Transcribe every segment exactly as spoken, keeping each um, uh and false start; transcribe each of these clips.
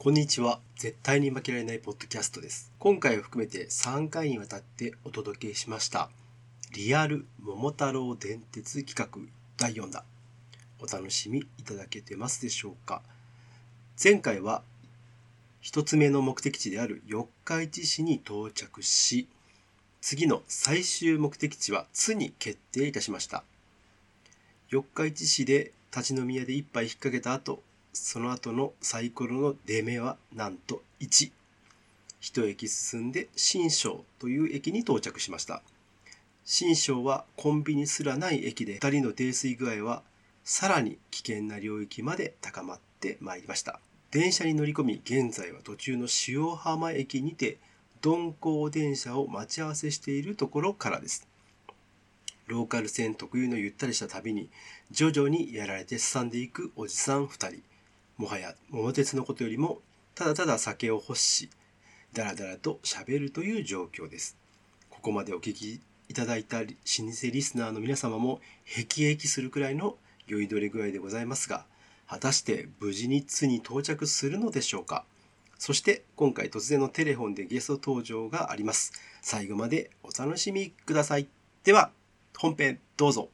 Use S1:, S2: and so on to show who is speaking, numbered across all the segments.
S1: こんにちは。絶対に負けられないポッドキャストです。今回を含めてさんかいにわたってお届けしましたリアル桃太郎電鉄企画だいよんだん。お楽しみいただけてますでしょうか。前回は一つ目の目的地である四日市市に到着し、次の最終目的地は津に決定いたしました。四日市市で立ち飲み屋で一杯引っ掛けた後、その後のサイコロの出目はなんといち。一駅進んで新庄という駅に到着しました。新庄はコンビニすらない駅で、ふたりの泥酔具合はさらに危険な領域まで高まってまいりました。電車に乗り込み、現在は途中の塩浜駅にて鈍行電車を待ち合わせしているところからです。ローカル線特有のゆったりした旅に徐々にやられてすさんでいくおじさんふたり。もはや桃鉄のことよりもただただ酒を欲し、だらだらと喋るという状況です。ここまでお聞きいただいた老舗リスナーの皆様も辟易するくらいの酔いどれ具合でございますが、果たして無事に津に到着するのでしょうか。そして今回突然のテレフォンでゲスト登場があります。最後までお楽しみください。では本編どうぞ。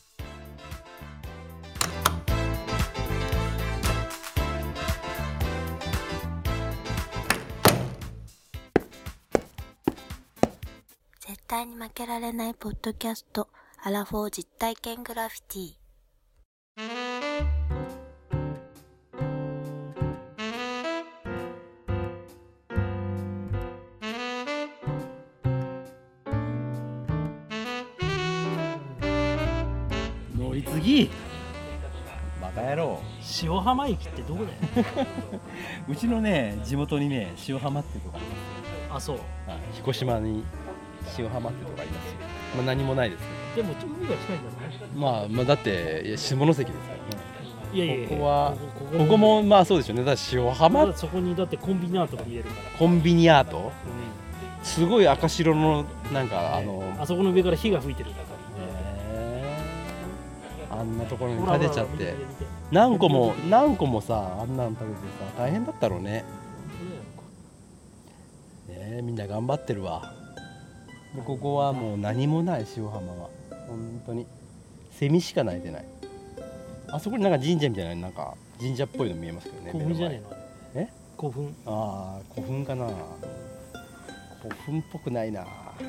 S2: 絶対に負けられないポッドキャスト、アラフォー実体験グラフィティ。
S3: 乗り継ぎ
S4: バカ野郎。
S3: 塩浜駅ってどこだよ
S4: うちのね地元にね塩浜っていうとこありますよ。
S3: あ、そう。
S4: はい、彦島に塩浜っていうとこありますよ。まあ何もないですけ
S3: でも海が近いんだね。
S4: ど、まあ、まあだっていや下関ですからね。
S3: いやいやいや、
S4: ここは
S3: ここ
S4: ここもまあそうでしょうね。だから塩浜
S3: そこにだってコンビニアートが見えるから、
S4: コンビニアート、
S3: う
S4: すごい赤白のなんかあの、
S3: ん、あそこの上から火が吹いてるんだから、
S4: えーあんなところに
S3: ほらほら
S4: 建てちゃって
S3: 見て見て
S4: 何個も何個もさあんなの食べてさ大変だったろうね。ねえみんな頑張ってるわ。でここはもう何もない。塩浜は本当にセミしか鳴いてない。あそこになんか神社みたいななんか神社っぽいの見えますけどね。
S3: 古墳じゃねえの。
S4: え
S3: 古墳。
S4: ああ古墳かな。古墳っぽくないな。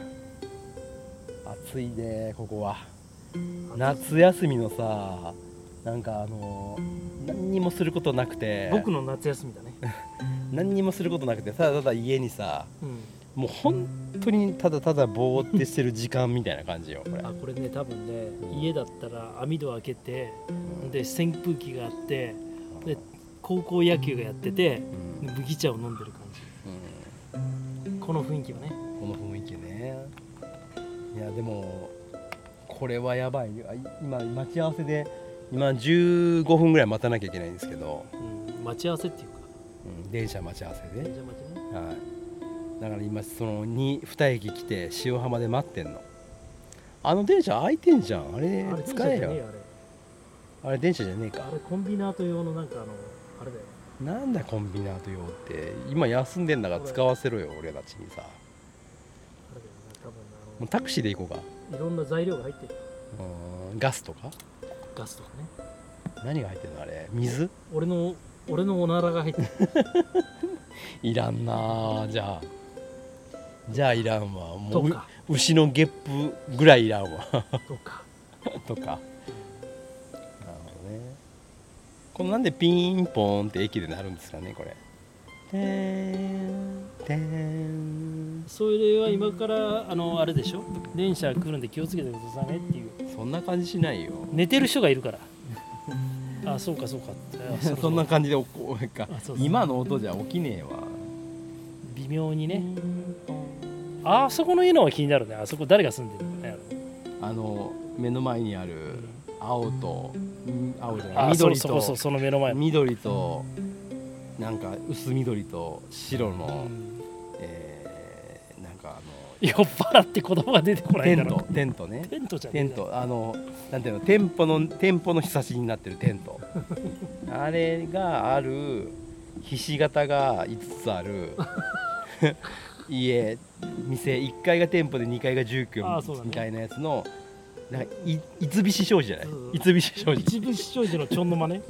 S4: 暑いねここは。夏休みのさなんかあのー、何にもすることなくて
S3: 僕の夏休みだね
S4: 何にもすることなくてただただ家にさ、
S3: うん、
S4: もう本当にただただぼーってしてる時間みたいな感じよこれ。
S3: あ、これね多分ね、家だったら網戸開けて、うん、で扇風機があってで高校野球がやってて、うん、麦茶を飲んでる感じ、うん、この雰囲気はね。
S4: この雰囲気ね。いやでもこれはやばい。今待ち合わせで今じゅうごふんぐらい待たなきゃいけないんですけど、
S3: うん、待ち合わせっていうか、
S4: うん、電車待ち合わせで、
S3: 電車待ちね、
S4: はい、だから今その に, に駅来て塩浜で待ってんの。あの電車空いてんじゃん。あれ
S3: あれ
S4: 使えよ。
S3: あれ
S4: あれ電車じゃねえか。
S3: あれコンビナート用のなんかあのあれだよ。
S4: なんだコンビナート用って。今休んでんだから使わせろよ俺たちにさ。
S3: あれだよね、多分あの
S4: もうタクシーで行こうか。
S3: いろんな材料が入ってる。
S4: うん、ガスとか
S3: ガスとかね。
S4: 何が入ってるのあれ。水。
S3: 俺の俺のおならが入ってる
S4: いらんな。じゃあじゃあいらんわ。もう
S3: とか
S4: 牛のゲップぐらいいらんわ
S3: とか
S4: とか。なるほどね。このなんでピンポンって駅で鳴るんですかねこれ。てんてん。
S3: それは今からあのあれでしょ、電車来るんで気をつけてくださいねっていう。
S4: そんな感じしないよ。
S3: 寝てる人がいるからあ、そうかそうかそ,
S4: そんな感じでおこうか。
S3: そうそう
S4: 今の音じゃ起きねえわ。
S3: 微妙にね。あそこの家のは気になるね。あそこ誰が住んでるのね。
S4: あの目の前にある青と青じゃない
S3: あ
S4: 緑と
S3: そうそうそう、その目の前の
S4: 緑となんか薄緑と白の、
S3: うん、
S4: えー、なんかあの
S3: 酔っ払って言葉が出てこない
S4: テン
S3: だろ。
S4: トテントね。
S3: テントじゃね
S4: テントあのなんていうの店舗の店舗のひさしになってるテントあれがあるひし形がいつつある家店いっかいが店舗でにかいが住居
S3: あーそうだね
S4: みたいなやつのなんかい三菱商事じゃない、
S3: そうそう
S4: 三菱商事
S3: 一部視聴者のちょんの真似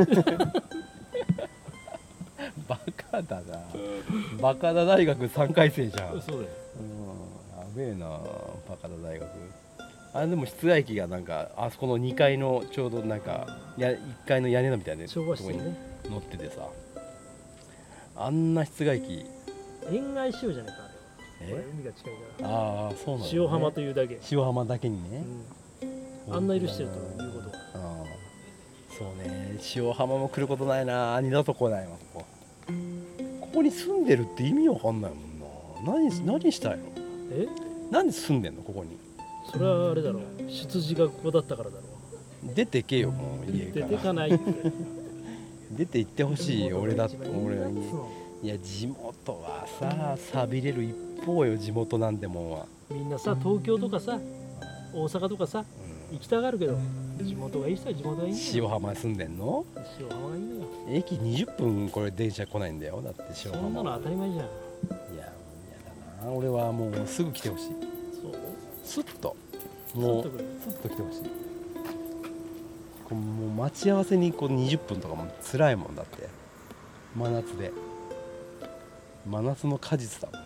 S4: バカだなバカだ大学さんかい生じゃん、うん、や
S3: そうだよ
S4: べえなバカだ大学。あれでも室外機がなんかあそこのにかいのちょうどなんかやいっかいの屋根のみたいなと
S3: 昭
S4: こに
S3: 和室ね
S4: 乗っててさ、あんな室外機
S3: 塩害塩じゃないかあれは。これ
S4: え
S3: 海が近いから
S4: ああそうなんだ、ね、
S3: 塩浜というだけ、
S4: 塩浜だけにね、
S3: うん、あんな色してるということは
S4: ああそうね塩浜も来ることないな二度と来ないわここここに住んでるって意味わかんないもんな。何何したいの。
S3: え
S4: なんで住んでんのここに。
S3: それはあれだろう出自がここだったからだろ
S4: 出てけよもう家
S3: う出
S4: から
S3: てかないって
S4: 出て行ってほしいよ俺だって俺
S3: は
S4: にいや地元はさ寂れる一方よ地元なんてもんは、
S3: みんなさ東京とかさ大阪とかさ
S4: うん、
S3: 行きたがるけど地元がいい人は地元がいいんだよ。
S4: 塩浜住んでんの。
S3: 塩浜がいいんだよ。
S4: 駅にじゅっぷんこれ電車来ないんだよだって塩
S3: そんな
S4: 浜。
S3: の当たり前じゃん。
S4: いややだな俺はもうすぐ来てほしい。
S3: そう
S4: スッともう
S3: スッと来る
S4: スッと来てほしい。こうもう待ち合わせにこうにじゅっぷんとかも辛いもんだって真夏で真夏の果実だもん本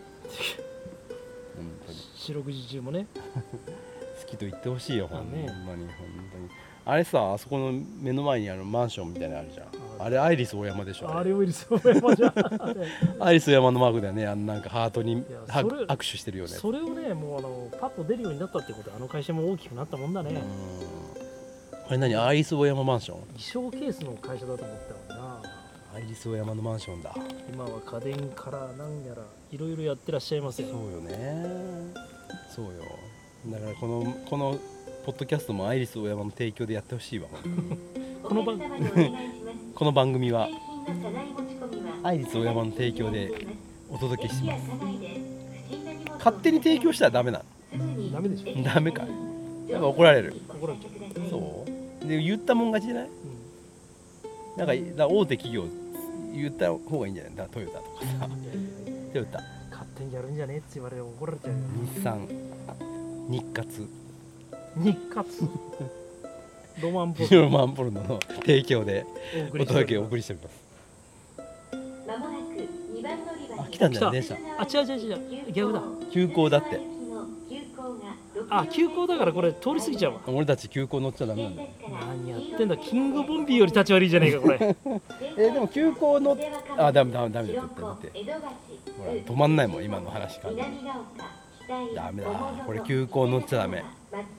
S4: 当に
S3: 四六時中もね。
S4: 好きと言ってほしいよほんまに、
S3: ね
S4: 本当にあれさあそこの目の前にあるマンションみたいなのあるじゃん。
S3: あ
S4: あれアイリスオーヤマでしょ。
S3: あれよりそう山じゃん。あれ
S4: アイリスオーヤマのマークだよね。あのなんかハートに
S3: や
S4: は
S3: それ
S4: 握手してるよね。
S3: それをねもうあのパッと出るようになったってことはあの会社も大きくなったもんだね。
S4: うんあれ何アイリスオーヤママンション。
S3: 衣装ケースの会社だと思ったもんな。
S4: アイリスオーヤマのマンションだ。
S3: 今は家電からなんやらいろいろやってらっしゃいますよ。
S4: そうよねそうよだからこのこのポッドキャストもアイリスオーヤマの提供でやってほしいわ
S3: この番
S4: この番組はアイリスオーヤマの提供でお届けします。勝手に提供したらダメな
S3: ダメでしょ。
S4: の。ダメかやっぱ怒られる。
S3: 怒られちゃう。
S4: そうで言ったもん勝ちじゃない。
S3: うん
S4: なんかだから大手企業言った方がいいんじゃない。だからトヨタとかさ
S3: いやいやいや
S4: トヨタ
S3: 勝手にやるんじゃねえって言われて怒られちゃうよ。
S4: 日産日活
S3: 日活ロマンポ
S4: ロマンポルノの提供で
S3: お送
S4: お届けをお
S3: り
S4: 送りしております。
S5: まもなくにばん乗り場
S4: あ来たんだよ
S3: 来
S4: 電車。
S3: あ違う違う違う逆だ。
S4: 急行だって。
S3: あ急行だからこれ通り過ぎちゃうわ。
S4: 俺たち急行乗っちゃダメなんだよ。
S3: 何やってんだキングボンビーより立ち悪いじゃねえかこれ。
S4: えーでも急行乗っあダメダメダメだよだってほら止まんないもん今の話から。ダメだこれ急行乗っちゃダメ。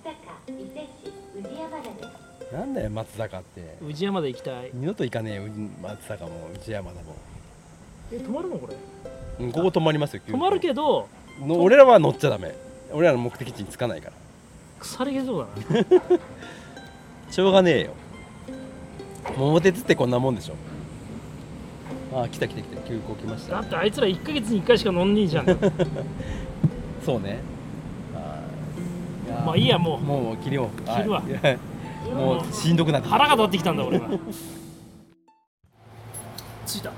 S4: なんだよ松坂って
S3: 宇治山で行きたい。
S4: 二度と行かねえよ松坂も内山だも
S3: え止まるのこれ。
S4: ん、うん、ここ止まりますよ急行
S3: 止まるけど
S4: の俺らは乗っちゃダメ。俺らの目的地に着かないから
S3: 腐りげそうだな。
S4: しょうがねえよ桃鉄ってこんなもんでしょ。あ来た来た来た急行来ました
S3: だってあいつらいっかげつにいっかいしか乗んねえじゃん。
S4: そうねあーいやー
S3: まあいいやもう
S4: もう切りも
S3: 切るわ
S4: はいいやもうしんどくなってきた
S3: 腹が立ってきたんだ俺は。着いた。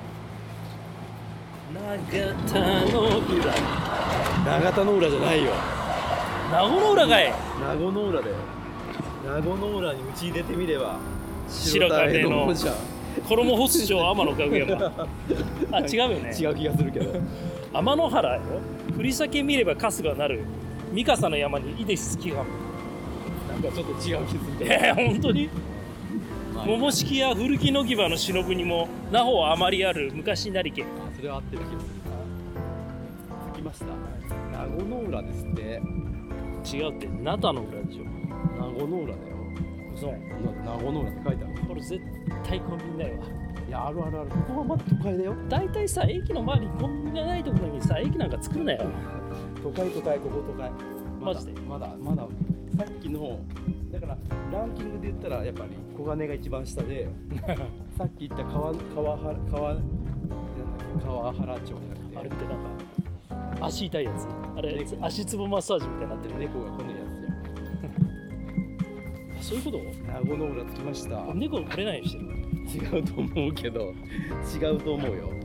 S3: 長田の裏
S4: 長田の浦じゃないよ
S3: 名護の裏かい。
S4: 名護の浦だよ名護の浦にうち出てみれば
S3: 白金の
S4: 王者
S3: 衣干す町天の角山。あ違うよね。
S4: 違う気がするけど
S3: 天の原よ。振り先見れば春日なる三笠の山にいでしつきが。
S4: なんかちょっと違う気するけど
S3: えー、本当に
S4: まあ
S3: 桃敷や古着の木場の忍ぶにも那穂あまりある昔なりけ。
S4: あそれは合ってる気がするな着きました名護の浦ですって
S3: 違うって那田の裏でしょ。
S4: 名護の浦だよ
S3: そう
S4: 名護の浦って書いてある。
S3: これ絶対コンビニないわ。
S4: いやあるあるあるここはまだ都会だよ
S3: 大体さ駅の周りにコンビニがないところにさ駅なんか作るなよ。
S4: 都会都会ここ都会
S3: マジで
S4: まだまださっきのだからランキングで言ったらやっぱり小金が一番下でさっき言った川川原川なんだっけ川原町じゃなくて
S3: あれ見てなんか足痛いやつあれ足つぼマッサージみたいになってるね。
S4: 猫がこねるやつじ
S3: そういうこと。
S4: ゃん名護の浦着きました
S3: 猫触れないようにしてる。
S4: 違うと思うけど違うと思うよ。はい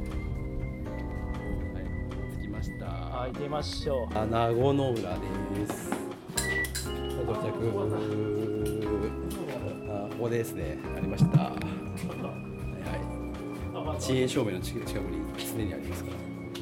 S4: 着きました。
S3: はい出ましょう。
S4: 穴子の浦です。到着。あここですね。ありました。はいはい。遅延証明の近くに常にありますから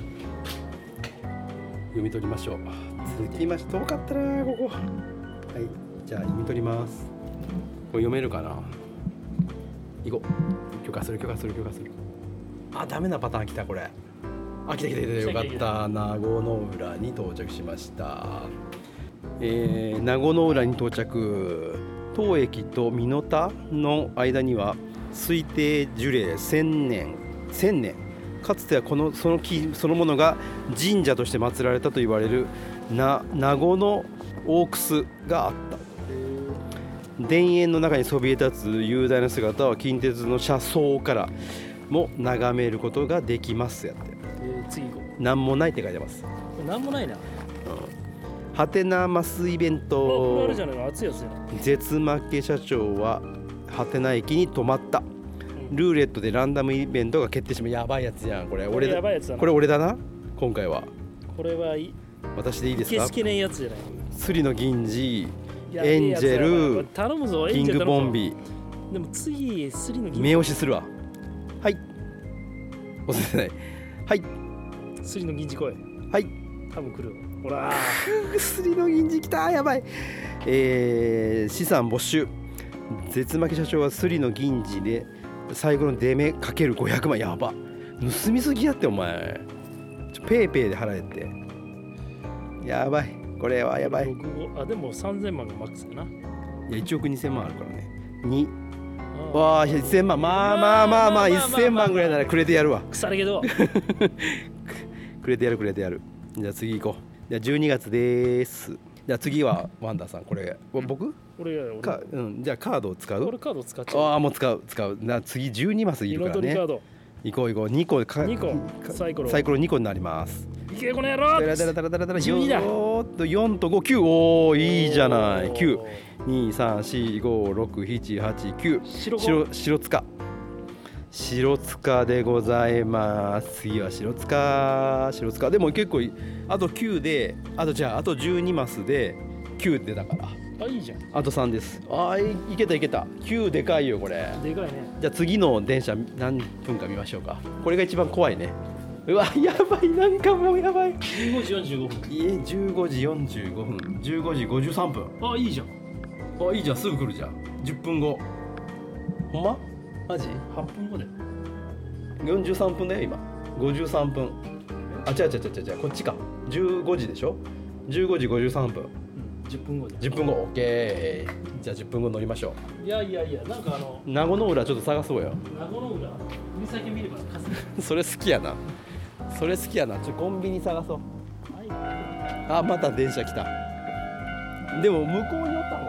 S4: 読み取りましょう。着きました。遠かったなここ。はいじゃあ読み取ります。これ読めるかな。行こう。許可する許可する許可する。あダメなパターン来たこれ。あ来た来た来たよかった。名護の浦に到着しました。えー、名護の浦に到着。当駅と美濃田の間には推定樹齢せんねんせんねんかつてはこのその木そのものが神社として祀られたと言われるな名護の大楠があった。田園の中にそびえ立つ雄大な姿は近鉄の車窓からも眺めることができますやって。
S3: えー、次行こう。
S4: なんもないって書いてます。
S3: なんもないな。
S4: はてなマスイベン
S3: あこれあ
S4: ト
S3: れじゃないの熱いやつじゃない。
S4: 絶負け社長ははてな駅に止まった。ルーレットでランダムイベントが決定しまやばいやつやんこれ。
S3: これ
S4: 俺だ
S3: やばいやつだな。
S4: これ俺だな今回は。
S3: これはい
S4: 私でいいですか。
S3: いけすけねえやつじゃない。
S4: スリの銀次
S3: やべえ
S4: エンジ
S3: やつだな
S4: ェル
S3: 頼むぞ
S4: キングボンビ
S3: でも次スリの銀
S4: 目押しするわ。はい押せてない。はい
S3: スリの銀次来い。
S4: はい
S3: 多分来る。ほら
S4: スリの銀次きたやばい。えー、資産没収。絶負け社長はスリの銀次で最後の出目かけるごひゃくまんやば盗みすぎやってお前ちょペイペイで払えってやばいこれはやばい。い
S3: あでもさんぜんまんがマックスかな。
S4: やいちおくにせんまんあるからね。にわあせんまんまあまあまあまあせんまんぐらいならくれてやるわ。
S3: 腐るけど
S4: くれてやるくれてやる。じゃあ次行こう。じゃあじゅうにがつですじゃあ次はワンダーさんこれ僕
S3: 俺俺
S4: か、うん、じゃあカードを使う。
S3: 俺カード使っちゃう。
S4: ああもう使う使うな次じゅうにマスいるからね。
S3: 彩りカード
S4: 行こう行こうにこか
S3: にこ
S4: か
S3: サイコロ
S4: サイコロにこになります。
S3: いけこの野郎
S4: ダラダラダラダラダラ
S3: じゅうにだ
S4: よーっとよんとごきゅうおおいいじゃないきゅうにさんしごろくしちはちきゅう
S3: 白
S4: 白白塚白塚でございます。次は白塚白塚でも結構あときゅうであとじゃああとじゅうにマスできゅう出たから
S3: あいいじゃん。
S4: あとさんです。ああ い, いけたいけたきゅうでかいよこれ。
S3: でかいね。
S4: じゃあ次の電車何分か見ましょうか。これが一番怖いね。うわやばいなんかもうやばい。
S3: じゅうごじよんじゅうごふん。
S4: いえじゅうごじよんじゅうごふんじゅうごじごじゅうさんぷん。
S3: あいいじゃん。
S4: あいいじゃんすぐ来るじゃん。じゅっぷんご。ほんまマジ
S3: はっぷんごで
S4: よんじゅうさんぷんだよ今。ごじゅうさんぷん。あ違う違う違う違うこっちか。じゅうごじでしょ。じゅうごじごじゅうさんぷん。
S3: うんじゅっぷんごで
S4: じゅっぷんご OK。 じゃあじゅっぷんご乗りましょ
S3: いやいやいやなんかあの
S4: う。名護の浦ちょっと探そうよ。
S3: 名護の浦海先見ればかする。
S4: それ好きやなそれ好きやな。ちょコンビニ探そう。
S3: はい
S4: あまた電車来た。でも向こうにおった方が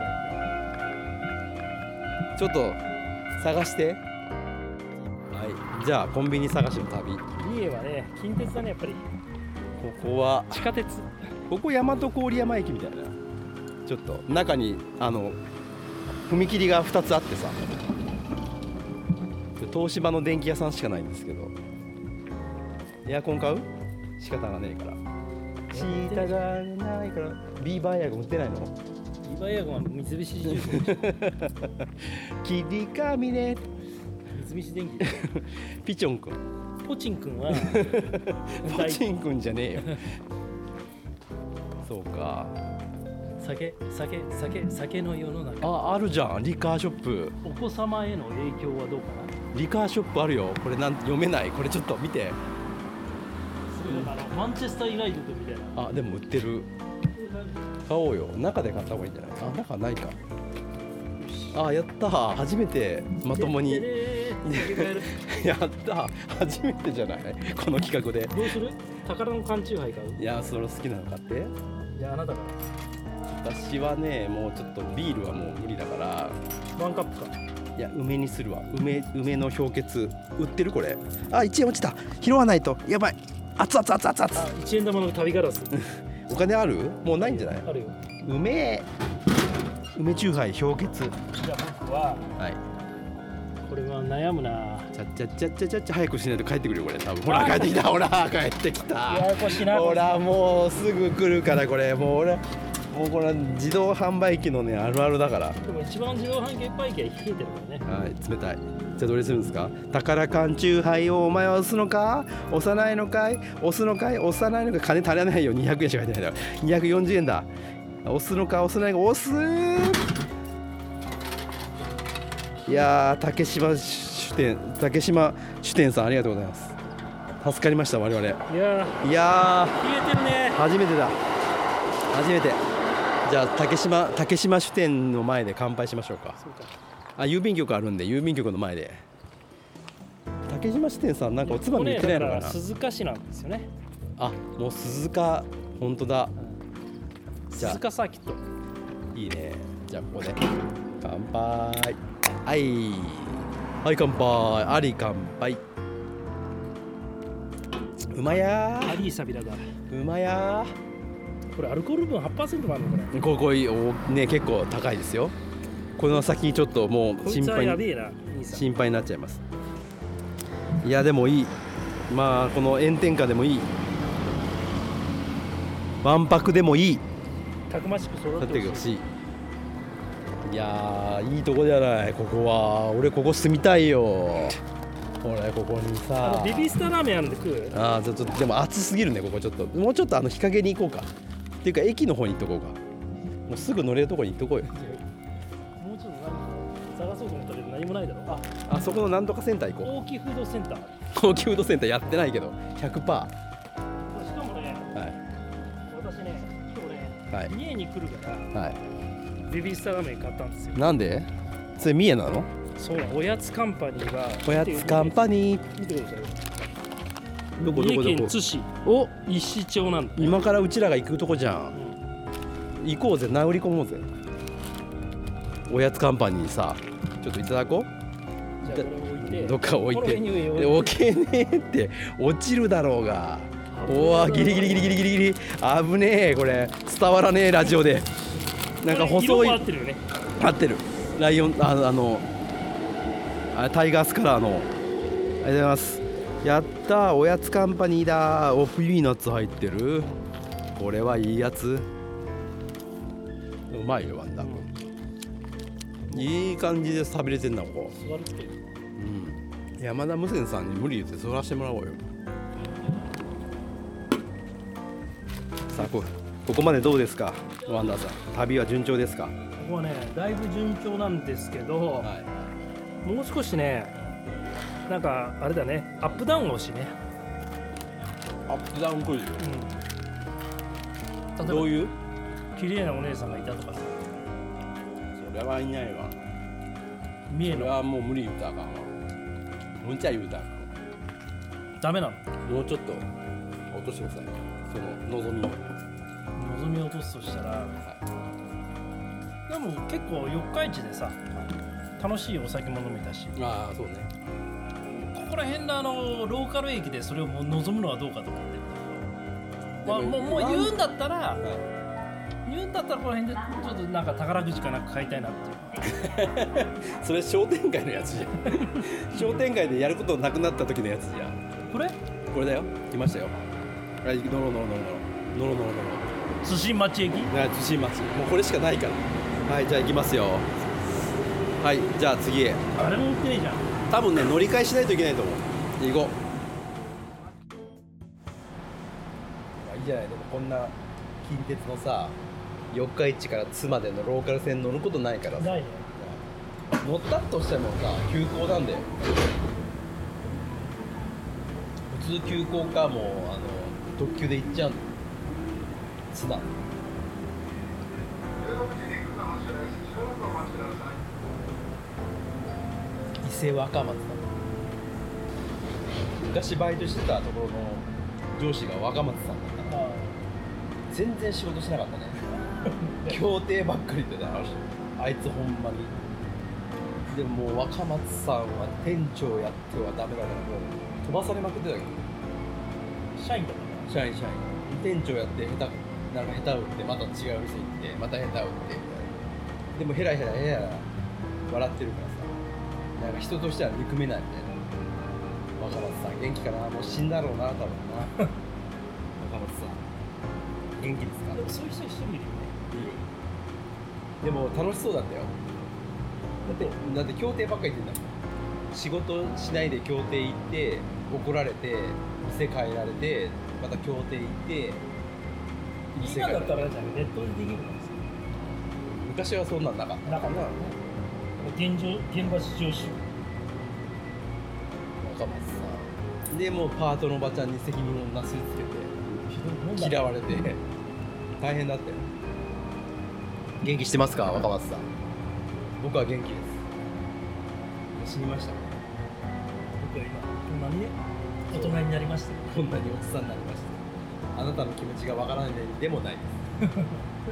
S4: いい。ちょっと探してはいじゃあコンビニ探しの旅。
S3: 三重はね近鉄だねやっぱり。
S4: ここは
S3: 地下鉄
S4: ここ大和郡山駅みたいな。ちょっと中にあの踏切がふたつあってさ東芝の電気屋さんしかないんですけどエアコン買う仕方がねえから仕方がないからビーバーエアコン売ってないの。
S3: リバイアゴンは三菱重工
S4: 切り紙ね
S3: 三菱電機
S4: ピチョンくん
S3: ポチンくんは
S4: ポチンくんじゃねえよそうか
S3: 酒酒酒酒の世の中。
S4: ああるじゃんリカーショップ。
S3: お子様への影響はどうかな。
S4: リカーショップあるよ。これなん読めない。これちょっと見て。
S3: それだからマンチェスターユナイテッドみたいな。
S4: あでも売ってる。買おうよ。中で買った方がいいんじゃない。あ中ないか。あやった初めてまともにやった初めてじゃないこの企画で。
S3: どうする宝の缶チューハイ買う。
S4: いやそれ好きなの買って。
S3: じゃああなたから
S4: 私はねもうちょっとビールはもう無理だから
S3: ワンカップか。
S4: いや梅にするわ。梅梅の氷結売ってるこれ。あいちえん落ちた。拾わないとやばい。熱々熱々熱々。
S3: あいちえん玉の旅ガラス
S4: お金ある？もうないんじゃない？
S3: あるよ。
S4: 梅梅チューハイ氷結。
S3: じゃあ僕は
S4: はい
S3: ここれは悩むな。
S4: ちゃっちゃっちゃっちゃっちゃっちゃ早くしないと帰ってくるよこれ多分。ほら帰ってきた、ほら帰ってきた。
S3: ややこしいな。
S4: ほらもうすぐ来るからこれ。もう俺もうこれ自動販売機のねあるあるだから。
S3: でも一番自動販売機は冷えてるからね。
S4: はい、冷たい。じゃあどれするんですか。宝缶チューハイをお前は押すのか押さないのかい、押すのかい押さないのか。金足らないよ。にひゃくえんしか入ってないだろ。にひゃくよんじゅうえんだ。押すのか押さないのか。押すー。いやー竹島酒店竹島酒店さんありがとうございます。助かりました我々。い
S3: や
S4: いや
S3: ー冷えてるね。
S4: 初めてだ初めて。じゃあ竹島竹島酒店の前で乾杯しましょうか。
S3: そうか。
S4: あ、郵便局あるんで郵便局の前で。竹島支店さんなんかおつまみ売ってないのかな。
S3: 鈴鹿市なんですよね。
S4: あ、もう鈴鹿本当だ。じゃあ
S3: 鈴鹿サーキット。
S4: いいね。じゃあここで乾杯。はいはい乾杯。あり乾杯。うまやー。
S3: アリーサビラだ。
S4: うまや
S3: ー。これアルコール分 はちパーセント もあるのこれ。
S4: ここいおね結構高いですよ。この先ちょっともう心配
S3: やべえな。
S4: 心配になっちゃいます。いやでもいい。まあこの炎天下でもいい。わんぱくでもいい。
S3: たくましく育ってほしい。
S4: いやーいいとこじゃないここは。俺ここ住みたいよ。ほらここにさ。
S3: ベビースターラーメンあるんで食う。
S4: ああちょっとでも暑すぎるねここちょっと。もうちょっとあの日陰に行こうか。っていうか駅の方に行っとこうか。もうすぐ乗れるとこに行っとこうよ。
S3: もうちょっと何探そうと思ったけど何もないだろう。
S4: ああそこのなんとかセンター行こう。
S3: 大木フードセンター。
S4: 高級フードセンターやってないけど ひゃくパーセント。
S3: しかもね、
S4: はい、
S3: 私ね今日ね、
S4: はい、
S3: 三重に来るから、
S4: はい、
S3: ベビースターラーメン買ったんですよ。
S4: なんでそれ三重なの。
S3: そうなの。おやつカンパニーは
S4: おやつカンパニー
S3: 見てくださいよ。
S4: どこどこどこ。
S3: 三重県津市
S4: お
S3: 石町なんだ。
S4: 今からうちらが行くとこじゃん、うん、行こうぜ殴り込もうぜ。おやつカンパニーさちょっといただこう。
S3: じゃあこれ置いて
S4: どっか置いて
S3: 置
S4: 置けねえって落ちるだろうが。おわギリギリギリギリギリギリ危ねえ。これ伝わらねえラジオで。なんか細い
S3: 合ってるよね。
S4: 合ってる。ライオンああのあタイガースカラーの。ありがとうございます。やったーおやつカンパニーだー。おピーナッツ入ってる。これはいいやつ。うまいよワンダ、うん、いい感じで食べれてんなここ。
S3: 座るっていう、
S4: うん、山田無線さんに無理言って座らせてもらおうよ。さあ こ, ここまでどうですかワンダーさん。旅は順調ですか。
S3: ここはねだいぶ順調なんですけど、はい、もう少しねなんかあれだねアップダウンをしね。
S4: アップダウンクイズ、
S3: うん、
S4: どういう
S3: 綺麗なお姉さんがいたとかさ。
S4: それはいないわ。
S3: 見えの
S4: それはもう無理言うたらあかんわ。むちゃ言うたらあかん。
S3: ダメなの。
S4: もうちょっと落としてください。その望みを
S3: 望みを落とすとしたら、はい、でも結構四日市でさ、はい、楽しいお酒も飲めたし。
S4: ああそうね。
S3: ここら辺のあのローカル駅でそれをもう望むのはどうかと思ってる。まあ、もうもう言うんだったら、はい、言うんだったらこの辺でちょっとなんか宝くじかなんか買いたいなっていう。
S4: それ商店街のやつじゃん。商店街でやることなくなった時のやつじゃん。
S3: これ？
S4: これだよ。来ましたよ。はい、ノロノロノロノロノロノロノロ。
S3: 津新町駅？
S4: ね、津新町。もうこれしかないから。はい、じゃあ行きますよ。はい、じゃあ次へ。
S3: あれも売ってねえじゃん。
S4: 多分ね乗り換えしないといけないと思う。行こう。いいじゃない。でもこんな近鉄のさ四日市から津までのローカル線乗ることないからさ。
S3: ないね。
S4: 乗ったとしてもさ急行なんだよ。普通急行かもうあの特急で行っちゃうの。津だ。伊勢若松だ。昔バイトしてたところの上司が若松さんだったから全然仕事しなかったね。協定ばっかりでねあいつほんまに。でももう若松さんは店長やってはダメだからもう飛ばされまくってたけど。
S3: 社員だった
S4: 社員社員店長やって下手なんか下手打ってまた違う店行ってまた下手打ってみたいな。でもヘラヘラヘラヘラ笑ってるからさなんか人としては憎めないみたいな。若松さん元気かな、もう死んだろうな多分な。若松さん元気ですか。
S3: でもそういう人一人いるよね。
S4: でも楽しそうだったよ。だってだって競艇ばっかり行ってんだもん。仕事しないで競艇行って怒られて店変えられてまた競艇行って店
S3: 今
S4: 変えられて。
S3: だったらじゃあネットでできるんですよ。
S4: 昔はそんなんなかった。
S3: なかったらね。現状現場至上主義。
S4: 若松さんでもうパートのおばちゃんに責任をなすりつけ
S3: ひどいもんだ
S4: て嫌われて大変だったよ。元気してますか若松さん。僕は元気です。死にました。
S3: 僕は今こんなにね大人になりました。
S4: こんなにおっさんになりました。あなたの気持ちがわからないでもないです。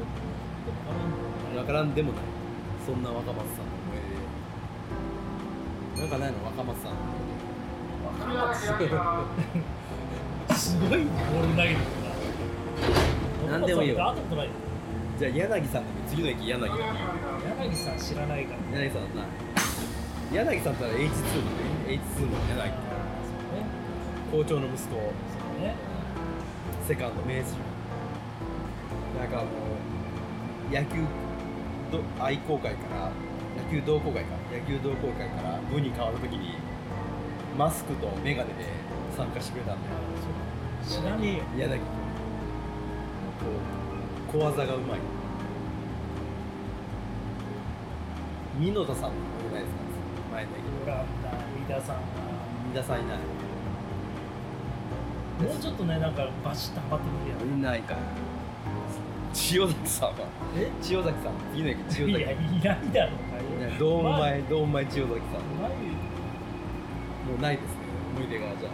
S4: わからんでもない。そんな若松さんの思い出なんかないの若松さんの
S3: すごいボール投げてるな。
S4: なんでもいいよ
S3: 会ったことないよ。
S4: じゃあ柳さんの次の駅柳だ。
S3: 柳さん知らないから。
S4: 柳さんな柳さんったら エイチツー の エイチツー の柳
S3: ね。
S4: 校長の息子
S3: そうね。
S4: セカンド明治なんかあの野球ど愛好会から野球同好会か野球同好会から部に変わるときにマスクとメガネで参加してくれたんだよ。
S3: 知らねえよ。
S4: 柳こう小技がうまい。美濃田さんのいないですか前の駅
S3: オランダ、飯田さんは
S4: 三田さんいない。
S3: もうちょっとねなんかバシッとはまってくるやん。
S4: いないか。千代崎さんは
S3: え？
S4: 千代崎さん次の駅千代
S3: いやい
S4: 崎
S3: ないだろ。
S4: ドーム
S3: まあ
S4: 前ドーム前千代崎さん
S3: ない
S4: もうないですね思い出が。じゃあ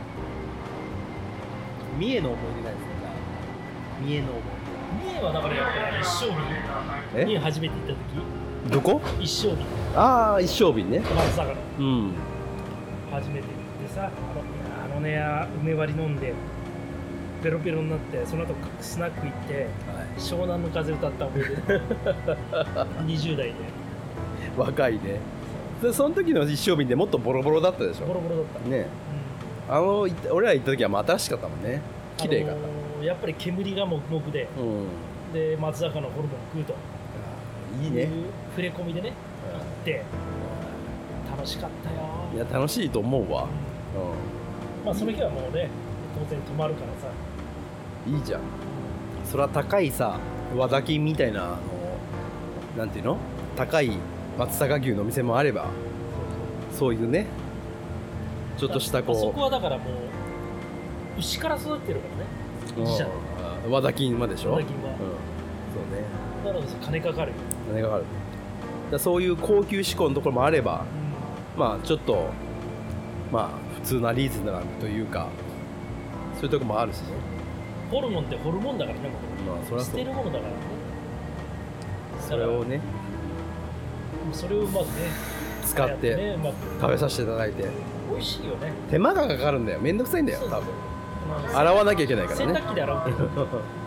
S4: 三重の思い出ないですか。じゃあ三重の思い
S3: 三重はだからやっぱり一生
S4: え
S3: 日に初めて行った時
S4: 出。どこ？
S3: 一生日
S4: ああ一升瓶ね。
S3: 松坂の
S4: うん
S3: 初めて行ってさ、あのあのね梅割り飲んでペロペロになってその後スナック行って湘南の風歌った覚えでにじゅう代で
S4: 若いね。でその時の一升瓶でもっとボロボロだったでしょ
S3: ボロボロだった。
S4: ね。あのい俺ら行った時はまあ新しかったもんね。綺麗かった。
S3: あのーやっぱり煙がもくもくで、
S4: うん
S3: で松坂のホルモン食うと
S4: いいね。
S3: いう触れ込みでね行って楽しかったよ。
S4: いや楽しいと思うわ。
S3: まあその日はもうね当然泊まるからさ。
S4: うん、いいじゃん。それは高いさ和田金みたいなあのなんていうの高い松阪牛の店もあればそういうねちょっとしたこう
S3: あそこはだからもう牛から育ってるからね自社で
S4: うん和田金まででしょ。
S3: 和田金は
S4: うん、そうね。
S3: だから金かかるよ、
S4: 金がかかる。だからそういう高級志向のところもあればまあちょっとまあ普通なリーズナブルというかそういうとこもあるしね。
S3: ホルモンってホルモンだからねもう
S4: まあそりゃそう
S3: 捨てるものだからね。
S4: それをね
S3: それをうまくね
S4: 使って
S3: ねうまく
S4: 食べさせていただいて
S3: 美味しいよね。
S4: 手間がかかるんだよ。めんどくさいんだよ
S3: そうそう
S4: 多分
S3: まあ
S4: 洗わなきゃいけないから
S3: 洗
S4: ね。
S3: 濯機で洗うけど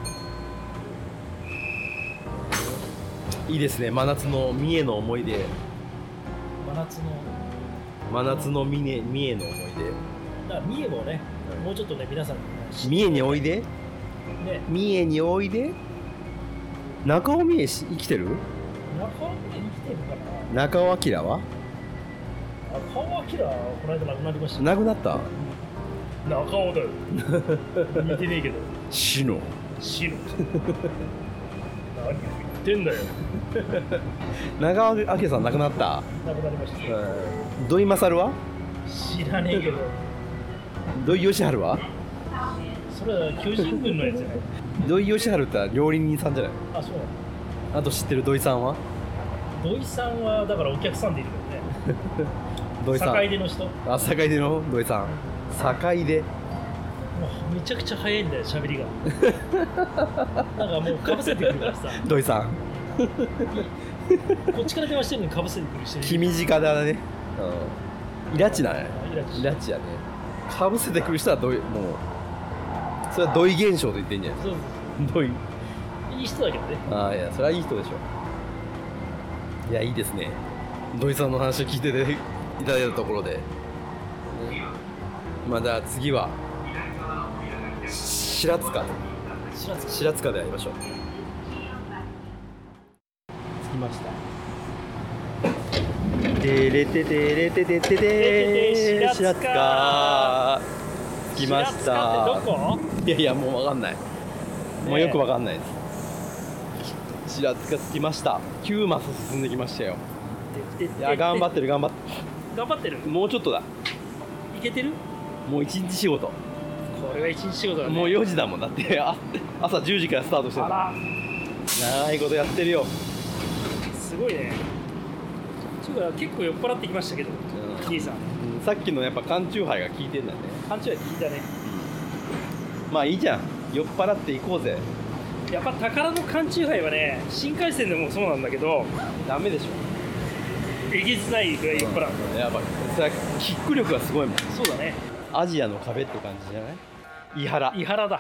S4: いいですね。真夏の三重の思い出。
S3: 真夏の
S4: 真夏の三重三重の思い
S3: だから三重もね、もうちょっとね皆さんに
S4: 出。三重においで。
S3: ね
S4: 三重においで。中尾三重し生きてる？
S3: 中尾で生きてるかな。
S4: 中尾明は
S3: 中尾明はこの間亡くなりました。
S4: 亡くなった。
S3: 中尾だよ似てねえけど
S4: 死の
S3: 白何言ってんだよ。
S4: 中尾明さん亡くなった。
S3: 亡くなりました。
S4: うん土井勝は
S3: 知らねえけど
S4: 土井善晴は
S3: それは巨人軍のやつじゃない。
S4: 土井善晴って料理人さんじゃない。
S3: あ、そうなの。
S4: あと知ってる土井さんは
S3: 土井さんはだからお客さんでいるけどね。
S4: 土井さん
S3: 坂出の人。も
S4: あ坂出の土井さん坂出
S3: うめちゃくちゃ早いんだよ喋りが。なんかもうかぶせてくるからさ。
S4: 土井さん
S3: こっちから電話してるのにかぶせてくる人いる。
S4: 君近だね。うんイラチなんや。
S3: イラチ
S4: イラチやね。かぶせてくる人は土井もうそれは土井現象と言ってんじゃない。
S3: そうそう
S4: 土井
S3: そう。いい人だけどね。
S4: ああいやそれはいい人でしょ。いやいいですね。土井さんの話を聞いてていただいたところで、まあじゃあ次は白塚
S3: 白塚
S4: 白塚で会いましょう。着きました。てれててれててててー白塚着きました。
S3: 白塚ってどこ？
S4: いやいやもうわかんない、もうよくわかんないです。白塚着きました。きゅうマス進んできましたよ。いや頑張ってる頑張って
S3: 頑張ってる。
S4: るもうちょっとだ。
S3: いけてる？
S4: もう一日仕事。
S3: これは一日仕事だね。
S4: もうよじだもん。だってあ朝じゅうじからスタートしてる。
S3: あら
S4: 長いことやってるよ。
S3: すごいね。ちゅうか結構酔っ払ってきましたけど、
S4: うん
S3: 兄さん。
S4: うんさっきのやっぱ缶チューハイが効いてんだね。
S3: 勘違い聞いたね。
S4: まあいいじゃん、酔っ払っていこうぜ。
S3: やっぱ宝の缶チューハイはね、新幹線でもそうなんだけど、
S4: ダメでしょ。
S3: えげつないぐらい酔っ払う。
S4: やっぱそれはキック力がすごいもん。
S3: そうだね。
S4: アジアの壁って感じじゃない？伊原。
S3: 伊原だ。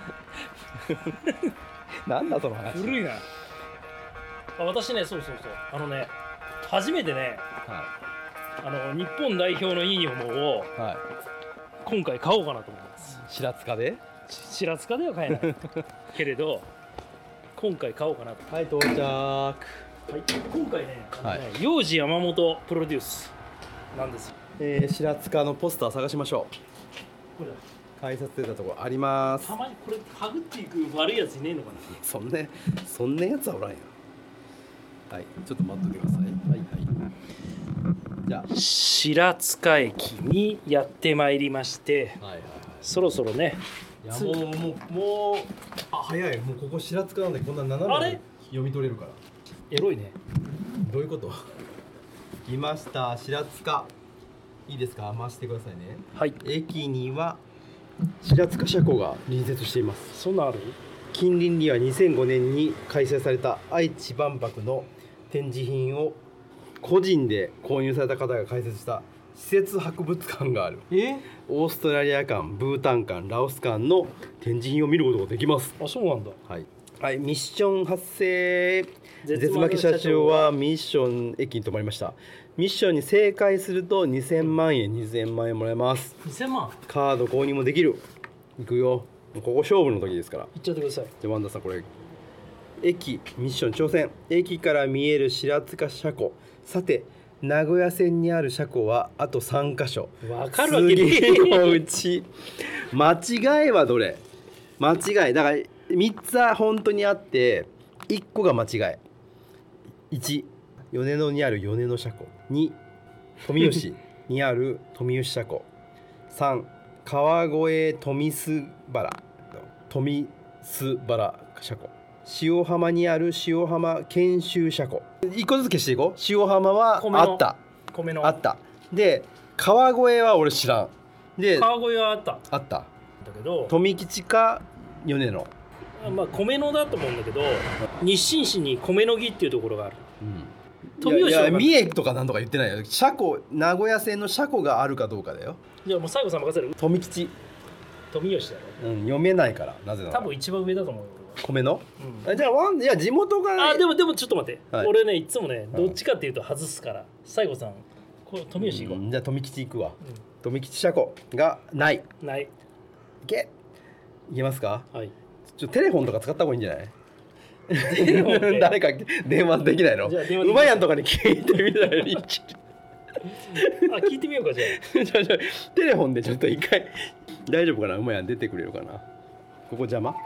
S4: なんだその話。
S3: 古いな。あ、私ね、そうそうそう。あのね、初めてね、
S4: は
S3: あの日本代表のユニフォームを
S4: いはい。
S3: 今回買おうかなと思います。
S4: 白塚で。
S3: 白塚では買えないけれど、今回買おうかなと。
S4: はい到着。
S3: はい、今回ね、あのね
S4: は
S3: 幼児山本プロデュースなんですよ。
S4: えー、白塚のポスター探しましょう。
S3: これだ。
S4: 改札出たところあります。
S3: たまにこれはぐっていく悪いやついねえのかな。
S4: そんなそんなやつはおらんよ。はい、ちょっと待っといてください。はいはい。じゃ
S3: 白塚駅にやってまいりまして、
S4: あ。はいはいはい。
S3: そろそろね。
S4: いやもうもうもうあ早い。もうここ白塚なんでこんな斜めに
S3: あれ
S4: 読み取れるから。
S3: エロいね。
S4: どういうこと？来ました白塚。いいですか？回してくださいね。
S3: はい。
S4: 駅には白塚車庫が隣接しています。
S3: そんなんある？
S4: 近隣にはにせんごねんに開催された愛知万博の展示品を個人で購入された方が開設した施設博物館がある。
S3: え？
S4: オーストラリア館、ブータン館、ラオス館の展示品を見ることができます。
S3: あ、そうなんだ。
S4: はい、はい、ミッション発生。
S3: 絶
S4: 絶負け社長はミッション駅に停まりました。ミッションに正解するとにせんまんえん、にせんまんえんもらえます。
S3: にせんまん。
S4: カード購入もできる。いくよ。ここ勝負の時ですから。
S3: いっちゃってください。
S4: じゃあワンダさんこれ駅ミッション挑戦。駅から見える白塚車庫。さて名古屋線にある車庫はあとさんかしょ。
S3: わかるわけねえ。
S4: 次のうち間違いはどれ？間違いだからみっつは本当にあっていっこが間違い。いち米野にある米野車庫。に富吉にある富吉車庫。さん川越富須原富須原車庫。塩浜にある塩浜研修車庫。いっこずつ消していこう。塩浜は
S3: 米の
S4: あった
S3: 米の。
S4: あった。で川越は俺知らん。で
S3: 川越はあった。
S4: あった。
S3: だけど、
S4: 富吉か米野。
S3: まあ米野だと思うんだけど、日清市に米野木っていうところがある。
S4: うん、
S3: 富吉は
S4: いやいや三重とかなんとか言ってないよ。車庫名古屋線の車庫があるかどうかだよ。
S3: じゃあもう西郷さん任せる。
S4: 富吉、
S3: 富吉だろ。
S4: うん、読めないから。なぜなら
S3: 多分一番上だと思うよ。
S4: 米の、
S3: うん
S4: あじゃあワンいや地元が
S3: あ、でもでもちょっと待って、
S4: はい
S3: 俺ねいつもねどっちかっていうと外すから西郷さんこう富吉行こう、
S4: うんじゃあ富吉行くわ。
S3: う
S4: 富吉車庫がない。
S3: ん、ない。
S4: いけいけますか？
S3: はい。
S4: ちょテレフォンとか使った方がいいんじゃない
S3: テレフォンって
S4: 誰か電話できないの？
S3: じゃあ電話できます
S4: うまやんとかに聞いてみたらいい
S3: あ、聞いてみようかじゃ
S4: じゃあじゃあテレフォンでちょっと一回大丈夫かな？うまやん出てくれるかな？ここ邪魔？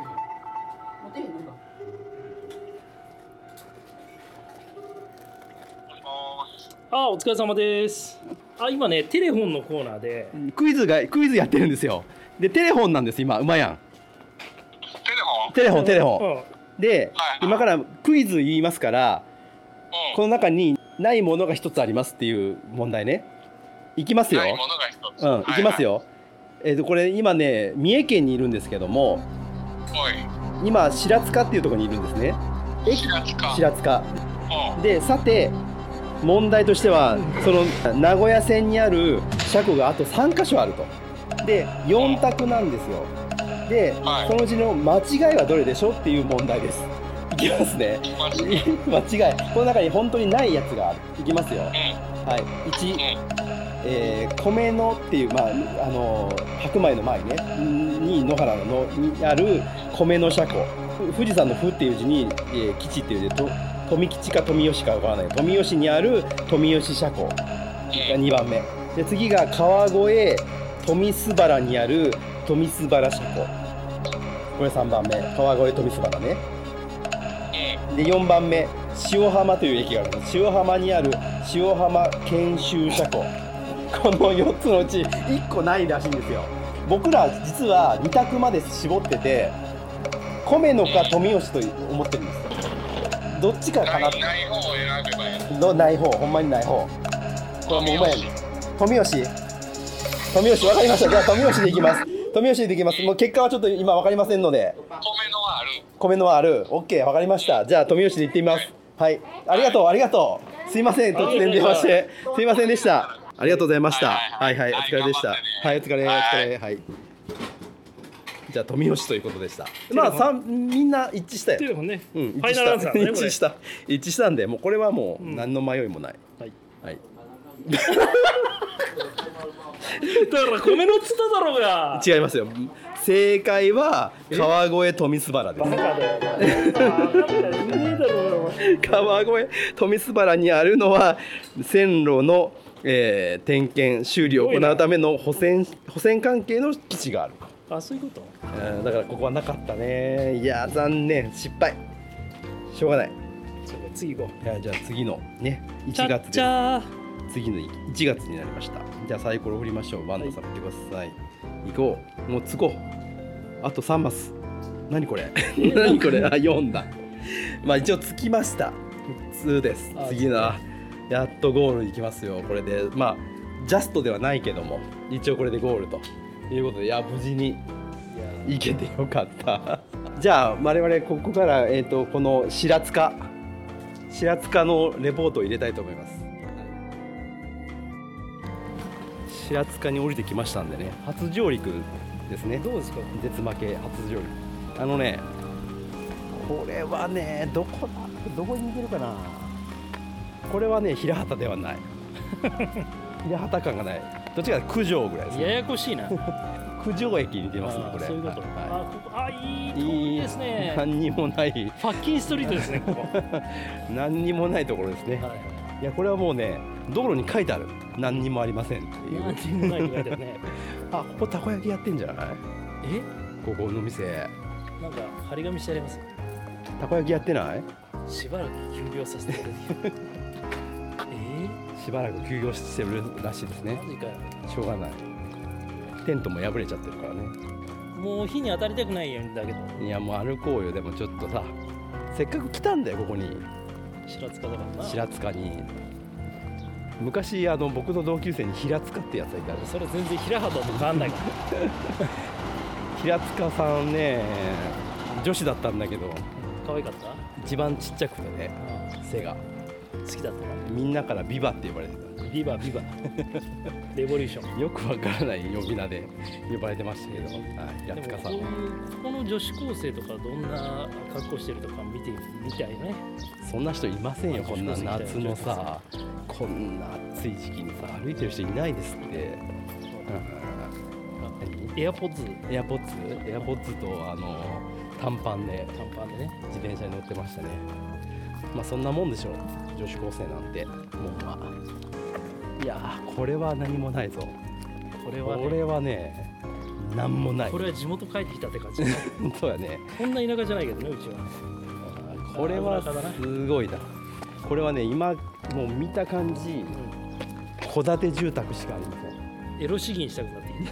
S3: あ。あ、お疲れ様です。あ、今ねテレフォンのコーナーで
S4: クイズがクイズやってるんですよ。でテレフォンなんです今うまやん。
S6: テレフォン
S4: テレフォンテレフォン。
S3: うん
S4: で
S6: はい
S4: 今からクイズ言いますから
S6: うん
S4: この中にないものが一つありますっていう問題ね。いきますよ。
S6: ないものが一つ。
S4: うんいきますよ。えっとこれ今ね三重県にいるんですけども
S6: はいはい。
S4: 今白塚っていうところにいるんですね。
S6: おい。白塚。
S4: 白塚
S6: うん
S4: でさて問題としてはその名古屋線にある車庫があとさんかしょあると。でよん択なんですよ。で、
S6: はい
S4: そのうちの間違いはどれでしょうっていう問題です。いきますね。
S6: マジ
S4: 間違いこの中に本当にないやつがある。いきますよ。
S6: うん
S4: はいいち
S6: うん
S4: えー、米野っていう、まあ、あの白米の前ねに野原の野にある米野車庫、富士山の富っていう字に、えー、基地っていうでと富吉か富吉かわからない富吉にある富吉車庫がにばんめで、次が川越富須原にある富須原車庫、これさんばんめ川越富須原ね。でよんばんめ塩浜という駅があるんです。塩浜にある塩浜研修車庫、このよっつのうちいっこないらしいんですよ。僕ら実はに択まで絞ってて米野か富吉と思ってるんですよ。どっちかかなって。
S6: ない方を選べばいい。
S4: どない方、ほんまにない方。これもううまいね。富吉富吉分かりました。じゃあ富吉でいきます。富吉でいきます。もう結果はちょっと今分かりませんので。
S6: 米のはある。
S4: 米のはある。オッケー、分かりました。じゃあ富吉で行ってみます。はい、ありがとうありがとう。すいません、突然電話してすいませんでした。ありがとうございました。はいはい、お疲れでした。はい、お疲れお疲れ。はい。じゃあ富吉ということでした。まあ三みんな一致したよ。
S3: っていうのもね、
S4: うん、
S3: ファイナルアンサーだねこれ。
S4: 一致した一致したんで、もうこれはもう何の迷いもない。
S3: はい。
S4: はい。
S3: だから米のつっただろうが。
S4: 違いますよ。正解は川越富須原です。
S3: バカだよ。
S4: 川越富須原にあるのは線路の、えー、点検修理を行うための保線保線関係の基地がある。
S3: あ、そういうこと。
S4: うん、だからここはなかったね。いや残念、失敗。しょうがない。
S3: 次行こ
S4: う。いやじゃあ次のねいちがつです。
S3: ちゃっちゃ
S4: 次のいちがつになりました。じゃあサイコロ振りましょう。バンドさん振ってください。行こう。もうつこう。あとさんマス。何これ何これ。あ、よんだ。まあ一応つきました。普通です。次のやっとゴール行きますよ。これでまあジャストではないけども一応これでゴールということで、いや無事に行けてよかった。じゃあ我々ここから、えーと、この白塚白塚のレポートを入れたいと思います。白塚に降りてきましたんでね、初上陸ですね。
S3: どうですか
S4: 絶負け初上陸。あのねこれはねどこだどこに行けるかな。これはね平畑ではない平畑感がない。どっちか九条ぐらいですね。
S3: ややこしいな。
S4: 九条駅に出ますねこれ。
S3: そういうこと。
S4: はい、
S3: あ、ここあいいところですね。
S4: 何にもない。
S3: ファッキンストリートですねここ。
S4: 何にもないところですね。はい、いやこれはもうね道路に書いてある。何にもありませんっていう。
S3: 何にもないって書いてあるね。
S4: あ、ここたこ焼きやってんじゃない？
S3: え？
S4: ここの店。
S3: なんか張り紙してあります。
S4: たこ焼きやってない？
S3: しばらく休業させてくれる。
S4: しばらく休業してるらしいですね。
S3: マジかよ。
S4: しょうがない。テントも破れちゃってるからね。
S3: もう火に当たりたくないんだけど。
S4: いやもう歩こうよ。でもちょっとさ、せっかく来たんだよここに。
S3: 白塚だからな。
S4: 白塚に。昔あの僕の同級生に平塚ってやつがいたんです。
S3: それ全然平畑と変わんないから。
S4: 平塚さんね、女子だったんだけど。
S3: 可愛かった？
S4: 一番ちっちゃくてね、背が。
S3: 好きだったの？
S4: みんなからビバって呼ばれてた。
S3: ビバビバレボリューション。
S4: よくわからない呼び名で呼ばれてましたけど、平塚さん。
S3: ここの女子高生とかどんな格好してるとか見てみたいね。
S4: そんな人いませんよ。こんな夏のさ、こんな暑い時期にさ歩いてる人いないですって。
S3: エアポッズ
S4: エアポッズエアポッズとあの短パンで
S3: 短パンでね
S4: 自転車に乗ってましたね。まあそんなもんでしょう、女子高生なんてもうまあ。いやーこれは何もないぞ。
S3: これはね、
S4: これはね何もない。
S3: これは地元帰ってきたって感じ。
S4: そうやね。
S3: こんな田舎じゃないけどねうちは。
S4: これはすごいな。これはね今もう見た感じ戸建て住宅しかありません。
S3: エロ資金したくなっていい。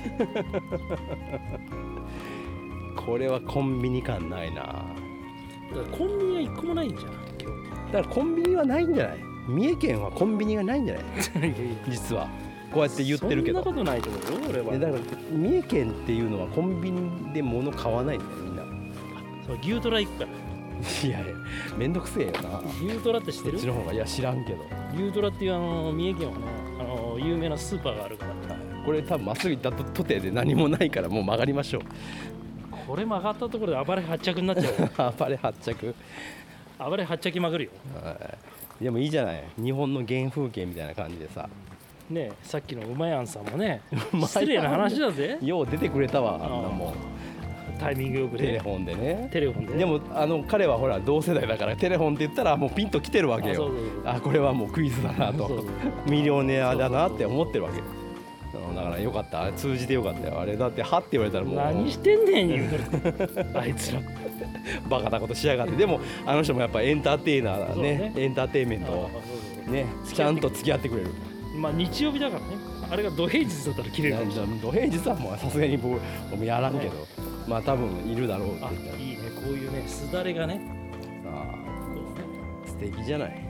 S4: これはコンビニ感ないな。だか
S3: らコンビニは一個もないんじゃん。
S4: だからコンビニはないんじゃない？三重県はコンビニがないんじゃない？実はこうやって言ってるけど。
S3: そんなことないと思うよ俺は。
S4: だから三重県っていうのはコンビニで物買わないんだよみんな。
S3: そう牛トラ行くから。
S4: いやいやめんどくせえよな。
S3: 牛トラって知ってる？
S4: こっちの方がいや知らんけど。
S3: 牛トラっていうあの三重県はねあの有名なスーパーがあるから。
S4: これ多分まっすぐ行ったととてで何もないからもう曲がりましょう。
S3: これ曲がったところで暴れ発着になっちゃう。
S4: 暴れ発着。
S3: 暴れ発着まくるよ。
S4: でもいいじゃない。日本の原風景みたいな感じでさ。
S3: ねさっきのうまやんさんもね失礼な話だぜ。
S4: よう出てくれたわ、あんなもん
S3: タイミングよくね
S4: テレフォンでね。
S3: テレフォンでね。
S4: でもあの彼はほら同世代だからテレフォンって言ったらもうピンときてるわけよ。
S3: あそうそうそう
S4: あこれはもうクイズだなと
S3: そうそう
S4: ミリオネアだなって思ってるわけ。うんだからよかった、あれ通じてよかったよ。あれだってはって言われたらもう
S3: 何してんねん言うとあいつら
S4: バカなことしやがって。でもあの人もやっぱエンターテイナーだ
S3: そう
S4: ね
S3: ね
S4: エンターテインメントをねちゃんと付き合ってくれる。
S3: まあ日曜日だからね。あれが土平日だったら切れるかもしれない。
S4: 土平日はもうさすがに僕もやらんけど、まあ多分いるだろうって
S3: あ
S4: 言ったら
S3: いいねこういうねすだれがね。
S4: あ
S3: そう
S4: あ素敵じゃないね。